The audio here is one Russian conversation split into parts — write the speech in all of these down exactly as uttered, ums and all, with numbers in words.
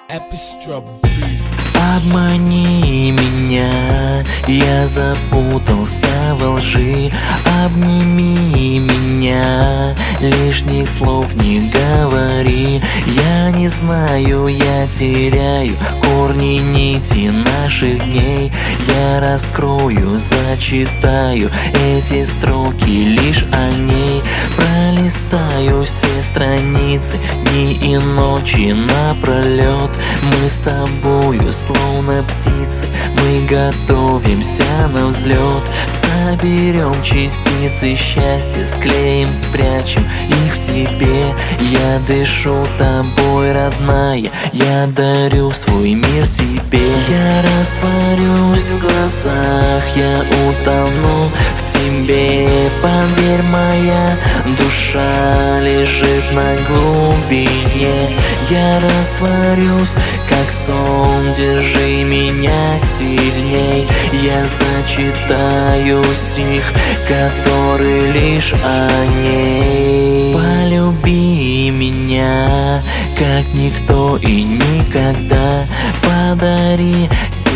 Обмани меня, я запутался во лжи. Обними меня, лишних слов не говори. Я не знаю, я теряю корни нити наших дней. Я раскрою, зачитаю эти строки лишь о ней. Пролистаю все страницы дни и ночи напролет. Мы с тобою словно птицы, мы готовимся на взлет. Соберем частицы счастья, склеим, спрячем их в себе. Я дышу тобой, родная, я дарю свой мир тебе. Я растворюсь в глазах, я утону в тебе. Поверь, моя душа лежит на глубине. Я растворюсь, как сон, держи меня сильней. Я зачитаю стих, который лишь о ней. Полюби меня, как никто и никогда. Подари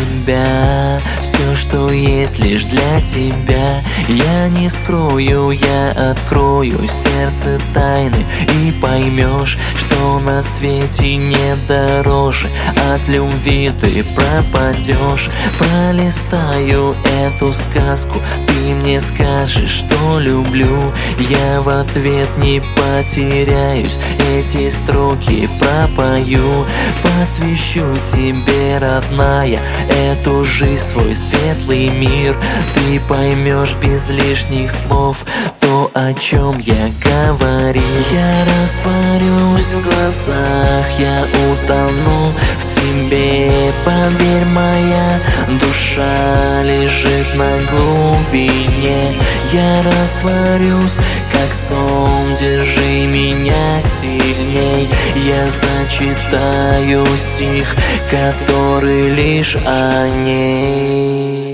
себя, все, что есть лишь для тебя. Я не скрою, я открою сердце тайны, и поймешь, что на свете нет дороже. От любви ты пропадешь. Пролистаю эту сказку, ты мне скажешь, что люблю. Я в ответ не потеряюсь, эти строки пропою. Посвящу тебе, родная, эту жизнь, свой светлый мир. Ты поймешь без лишних слов то, о чем я говорил. Я растворюсь в глазах, я утону в тебе. Поверь, моя душа лежит на глубине. Я растворюсь, как сон, держи меня сильней. Я зачитаю стих, который лишь о ней.